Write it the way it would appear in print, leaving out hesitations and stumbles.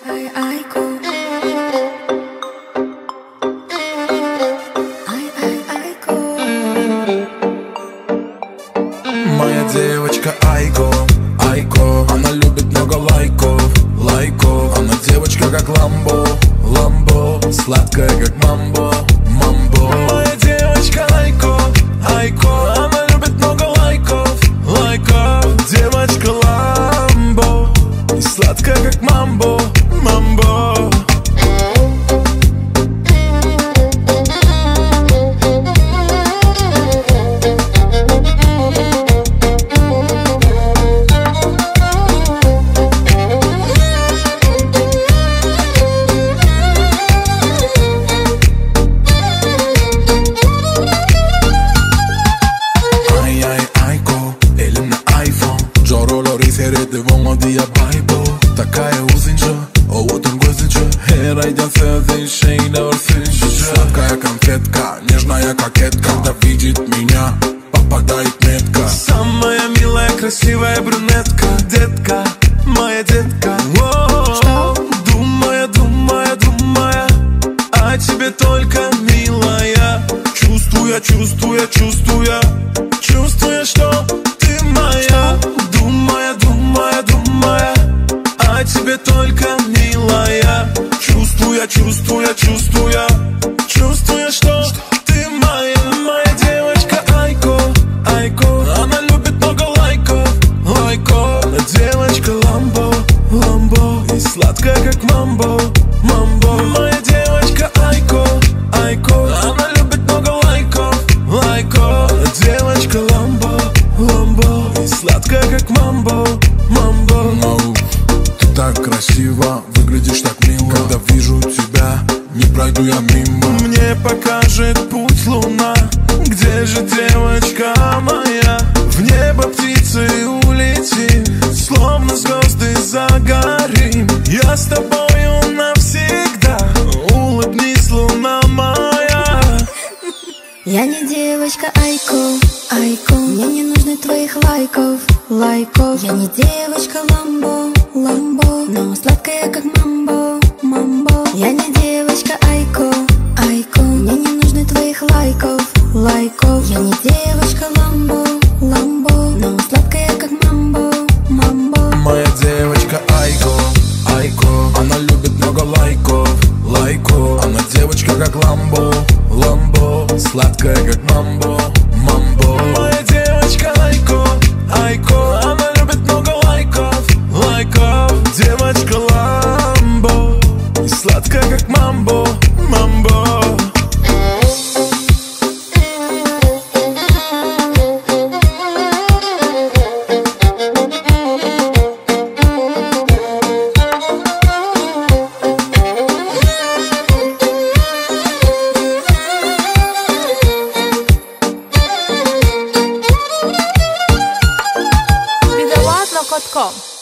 Айко. Айко. Моя девочка Айко, Айко. Она любит много лайков, лайков. Она девочка как Ламбо, Ламбо. Сладкая как мамбо, мамбо. Моя девочка Айко, Айко. Она любит много лайков, лайков. Девочка Ламбо. И сладкая как мамбо, мамбо. Dia Bible Такая узенча, отын көзінчі Her айдан сөзін шейді өрсінші Сладкая конфетка, нежная кокетка Когда видит меня, попадает метка Самая милая, красивая брюнетка Детка, моя детка. Что? Думая, думая, думая о тебе только, милая. Чувствуя, чувствуя, чувствуя, чувствуя, что ты моя. Думая, думая, думая о тебе только, милая. Чувствуя, чувствуя, чувствуя, чувствуя, что ты моя. Моя девочка Айко, Айко. Она любит много лайков, лайков. Она девочка Ламбо, Ламбо. И сладкая как мамбо, мамбо. Моя девочка Айко, Айко. Она любит много лайков, лайков. Она девочка Ламбо, Ламбо. И сладкая как мамбо, мамбо. Ты так красиво, выглядишь так мило. Когда вижу тебя, не пройду я мимо. Мне покажет путь луна. Где же девочка моя? В небо птицей улетим, словно звезды загорим. Я с тобою навсегда. Улыбнись, луна моя. Я не девочка Айко, Айко. Мне не нужны твоих лайков, лайков. Я не девочка Ламбо, Ламбо. Но сладкая как мамбо, мамбо. Я не девочка Айко, Айко. Мне не нужны твоих лайков, лайков. Я не девочка Ламбо, Ламбо. Но сладкая как мамбо, мамбо. Моя девочка Айко, Айко. Она любит много лайков, лайков. Она девочка как Ламбо, Ламбо. Сладкая как мамбо, мамбо. Моя девочка Айко, Айко. Она любит много лайков, лайков. Девочка Ламбо. И сладкая как мамбо, мамбо. Видеоат.com